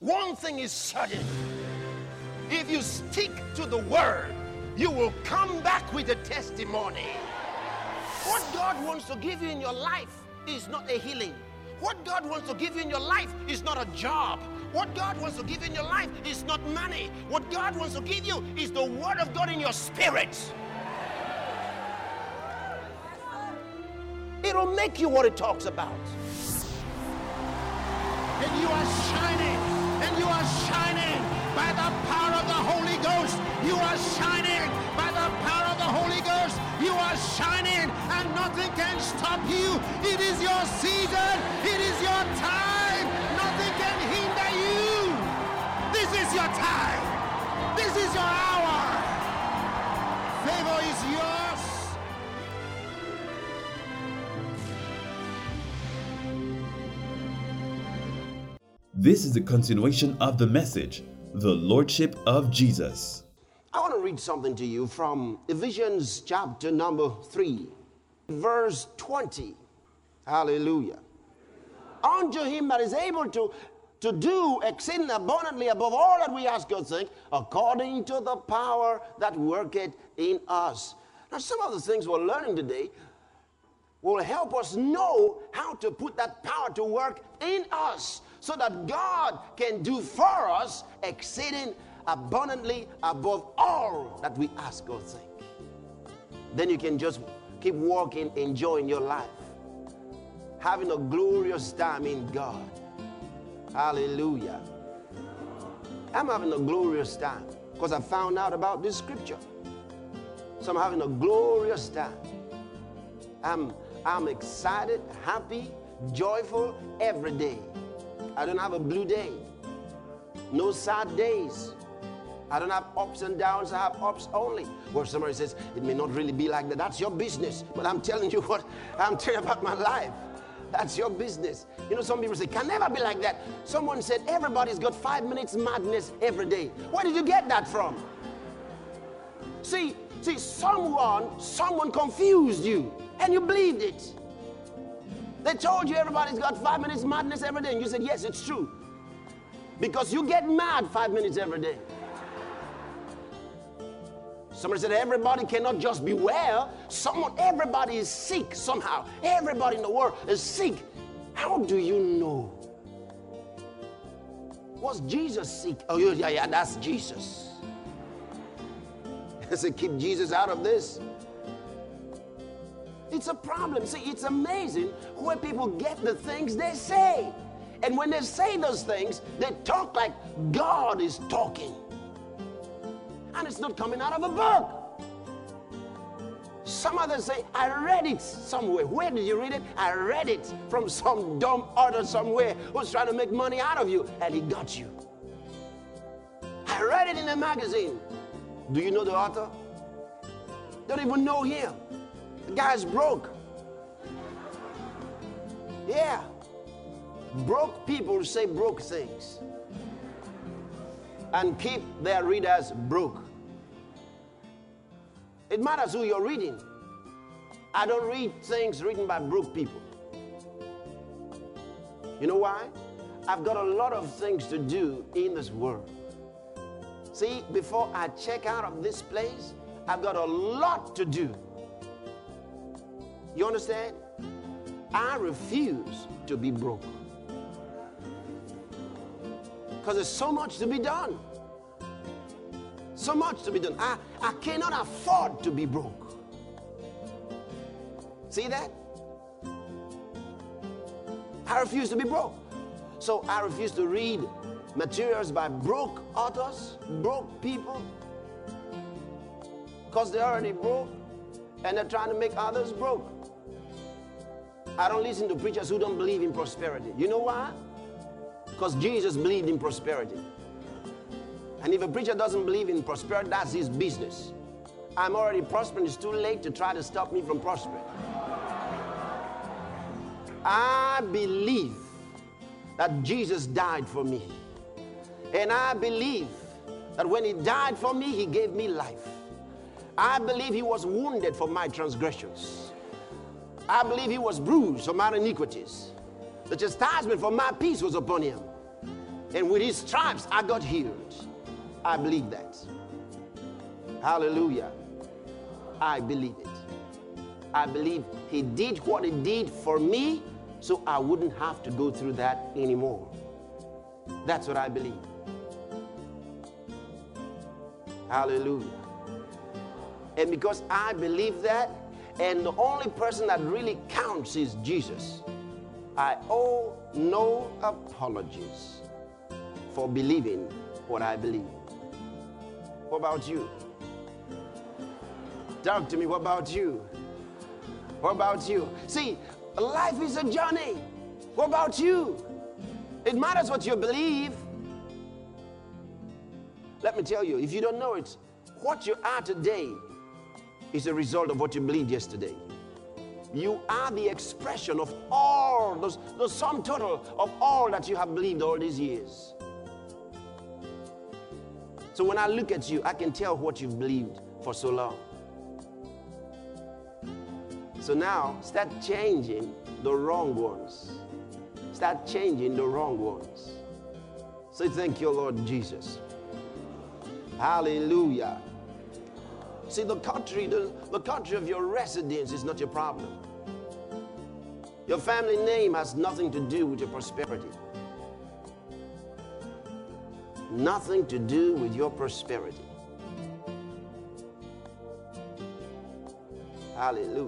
One thing is certain. If you stick to the word, you will come back with a testimony. What God wants to give you in your life is not a healing. What God wants to give you in your life is not a job. What God wants to give you in your life is not money. What God wants to give you is the word of God in your spirit. It'll make you what it talks about. And you are shining. And you are shining by the power of the Holy Ghost. You are shining by the power of the Holy Ghost. You are shining and nothing can stop you. It is your season. It is your time. Nothing can hinder you. This is your time. This is your hour. Favor is yours. This is the continuation of the message, the Lordship of Jesus. I want to read something to you from Ephesians chapter number 3, verse 20. Hallelujah. Unto him that is able to do exceeding abundantly above all that we ask or think, according to the power that worketh in us. Now, some of the things we're learning today will help us know how to put that power to work in us, so that God can do for us exceeding abundantly above all that we ask or think. Then you can just keep walking, enjoying your life, having a glorious time in God. Hallelujah. I'm having a glorious time because I found out about this scripture. So I'm having a glorious time. I'm excited, happy, joyful every day. I don't have a blue day. No sad days. I don't have ups and downs. I have ups only. Where somebody says, it may not really be like that. That's your business. But I'm telling you what I'm telling you about my life. That's your business. You know, some people say, can never be like that. Someone said, everybody's got 5 minutes madness every day. Where did you get that from? See, someone confused you and you believed it. They told you everybody's got 5 minutes madness every day. And you said, yes, it's true. Because you get mad 5 minutes every day. Somebody said everybody cannot just be well. Everybody is sick somehow. Everybody in the world is sick. How do you know? Was Jesus sick? Oh, yeah, that's Jesus. I said, keep Jesus out of this. It's a problem. See, it's amazing where people get the things they say. And when they say those things, they talk like God is talking. And it's not coming out of a book. Some others say, I read it somewhere. Where did you read it? I read it from some dumb author somewhere who's trying to make money out of you. And he got you. I read it in a magazine. Do you know the author? Don't even know him. The guy's broke. Yeah. Broke people say broke things and keep their readers broke. It matters who you're reading. I don't read things written by broke people. You know why? I've got a lot of things to do in this world. See, before I check out of this place, I've got a lot to do. You understand? I refuse to be broke. Because there's so much to be done. So much to be done. I cannot afford to be broke. See that? I refuse to be broke. So I refuse to read materials by broke authors, broke people. Because they're already broke and they're trying to make others broke. I don't listen to preachers who don't believe in prosperity. You know why? Because Jesus believed in prosperity. And if a preacher doesn't believe in prosperity, that's his business. I'm already prospering. It's too late to try to stop me from prospering. I believe that Jesus died for me. And I believe that when he died for me, he gave me life. I believe he was wounded for my transgressions. I believe he was bruised for my iniquities. The chastisement for my peace was upon him. And with his stripes, I got healed. I believe that. Hallelujah. I believe it. I believe he did what he did for me so I wouldn't have to go through that anymore. That's what I believe. Hallelujah. And because I believe that, and the only person that really counts is Jesus, I owe no apologies for believing what I believe. What about you? Talk to me. What about you? What about you? See, life is a journey. What about you? It matters what you believe. Let me tell you, if you don't know it, what you are today is a result of what you believed yesterday. You are the expression of all, the sum total of all that you have believed all these years. So when I look at you, I can tell what you've believed for so long. So now, start changing the wrong ones. Start changing the wrong ones. Say, thank you, Lord Jesus. Hallelujah. See, the country of your residence is not your problem. Your family name has nothing to do with your prosperity. Nothing to do with your prosperity. Hallelujah.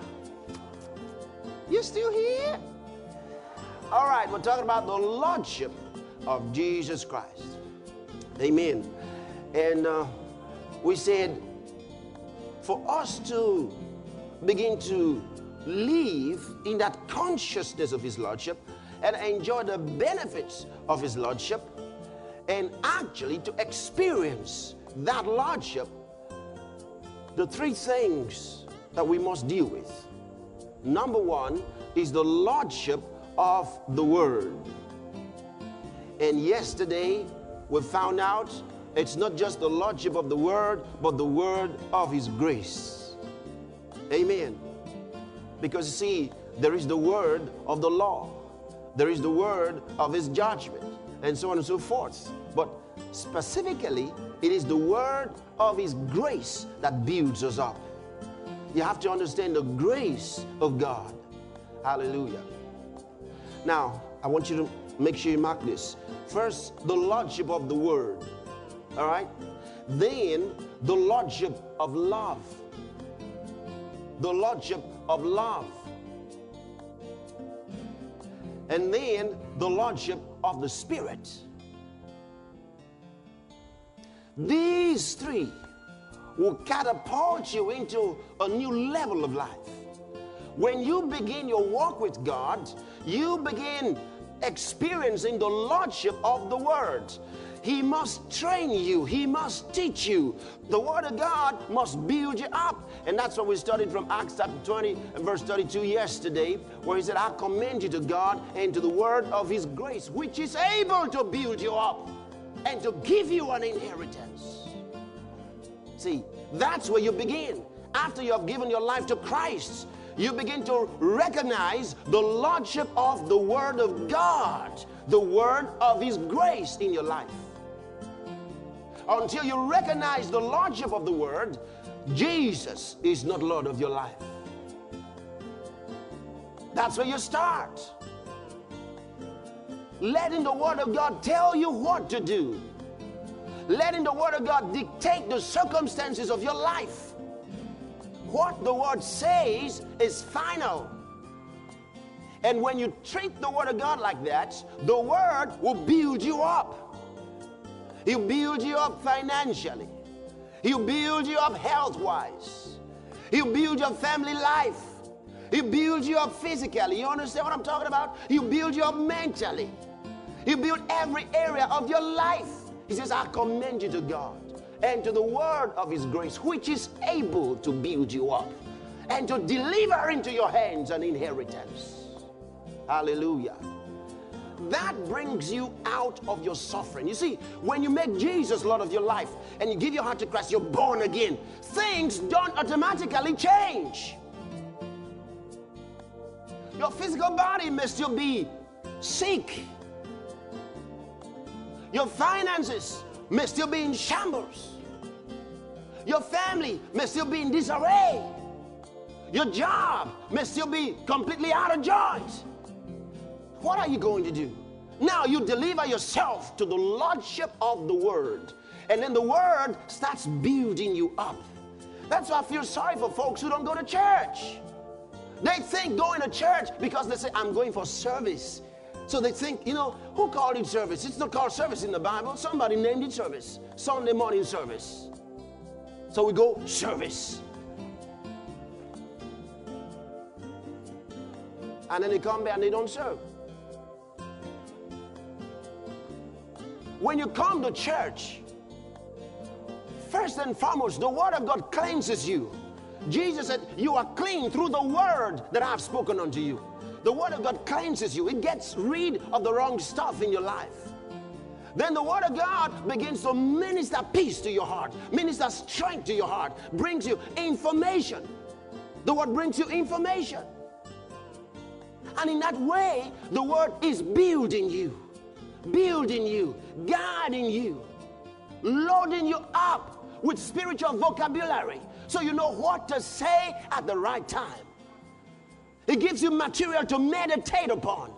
You still here? All right, we're talking about the Lordship of Jesus Christ. Amen. And we said, for us to begin to live in that consciousness of his Lordship and enjoy the benefits of his Lordship, and actually to experience that Lordship, the three things that we must deal with. Number one is the Lordship of the Word. And yesterday we found out it's not just the Lordship of the Word, but the Word of his grace. Amen. Because you see, there is the word of the law. There is the word of his judgment, and so on and so forth. But specifically, it is the word of his grace that builds us up. You have to understand the grace of God. Hallelujah. Now, I want you to make sure you mark this. First, the Lordship of the Word. All right? Then, the Lordship of love. The Lordship of love. And then, the Lordship of the Spirit. These three will catapult you into a new level of life. When you begin your walk with God, you begin experiencing the Lordship of the Word. He must train you. He must teach you. The Word of God must build you up. And that's what we studied from Acts chapter 20 and verse 32 yesterday, where he said, I commend you to God and to the word of his grace, which is able to build you up and to give you an inheritance. See, that's where you begin. After you have given your life to Christ, you begin to recognize the Lordship of the Word of God, the Word of his grace in your life. Until you recognize the Lordship of the Word, Jesus is not Lord of your life. That's where you start. Letting the Word of God tell you what to do. Letting the Word of God dictate the circumstances of your life. What the Word says is final. And when you treat the Word of God like that, the Word will build you up. He'll build you up financially. He'll build you up health-wise. He'll build your family life. He'll build you up physically. You understand what I'm talking about? He'll build you up mentally. He'll build every area of your life. He says, I commend you to God and to the word of his grace, which is able to build you up and to deliver into your hands an inheritance. Hallelujah. That brings you out of your suffering. You see, when you make Jesus Lord of your life and you give your heart to Christ, you're born again. Things don't automatically change. Your physical body may still be sick. Your finances may still be in shambles. Your family may still be in disarray. Your job may still be completely out of joint. What are you going to do? Now you deliver yourself to the lordship of the Word. And then the Word starts building you up. That's why I feel sorry for folks who don't go to church. They think going to church because they say, I'm going for service. So they think, who called it service? It's not called service in the Bible. Somebody named it service. Sunday morning service. So we go service. And then they come back and they don't serve. When you come to church, first and foremost, the Word of God cleanses you. Jesus said, you are clean through the Word that I have spoken unto you. The Word of God cleanses you. It gets rid of the wrong stuff in your life. Then the Word of God begins to minister peace to your heart, minister strength to your heart, brings you information. The Word brings you information. And in that way, the Word is building you, guiding you, loading you up with spiritual vocabulary so you know what to say at the right time. It gives you material to meditate upon.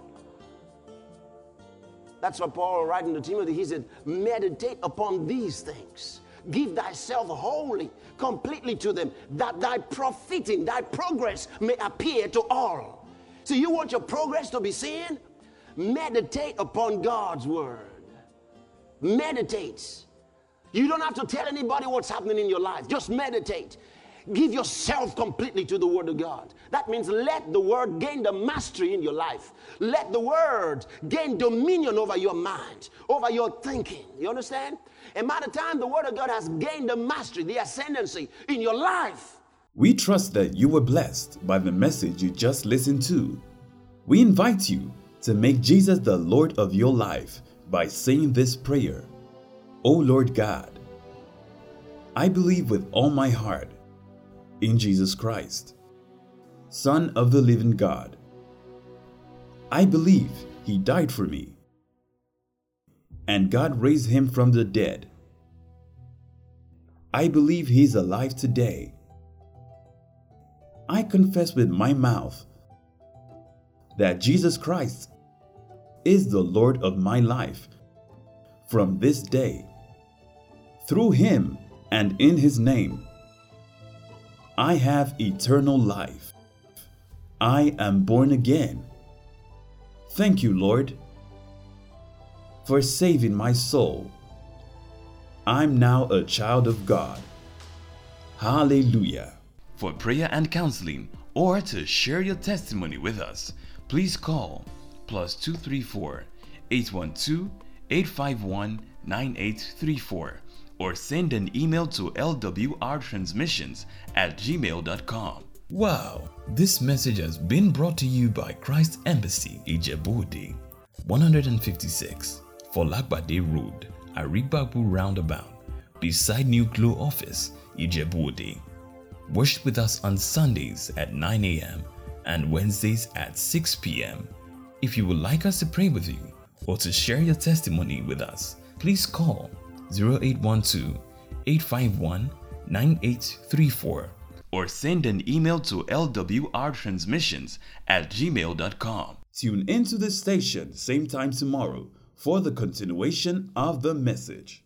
That's what Paul writing to Timothy, he said, meditate upon these things. Give thyself wholly, completely to them, that thy profiting, thy progress may appear to all. So you want your progress to be seen? Meditate upon God's Word. Meditate. You don't have to tell anybody what's happening in your life. Just meditate. Give yourself completely to the Word of God. That means let the Word gain the mastery in your life. Let the Word gain dominion over your mind, over your thinking. You understand? And by the time the Word of God has gained the mastery, the ascendancy in your life. We trust that you were blessed by the message you just listened to. We invite you to make Jesus the Lord of your life by saying this prayer. O Lord God, I believe with all my heart in Jesus Christ, Son of the living God. I believe He died for me, and God raised Him from the dead. I believe He is alive today. I confess with my mouth that Jesus Christ is the Lord of my life from this day. Through Him and in His name, I have eternal life. I am born again. Thank you, Lord, for saving my soul. I'm now a child of God. Hallelujah. For prayer and counseling or to share your testimony with us, please call +234 812 851 9834 or send an email to lwrtransmissions@gmail.com. Wow, this message has been brought to you by Christ Embassy, Ijebu-Ode, 156 Folagbade Road, Arigbabu Roundabout, beside New Glow Office, Ijebu-Ode. Worship with us on Sundays at 9 a.m. and Wednesdays at 6 p.m. If you would like us to pray with you or to share your testimony with us, please call 0812-851-9834 or send an email to lwrtransmissions@gmail.com. Tune into this station same time tomorrow for the continuation of the message.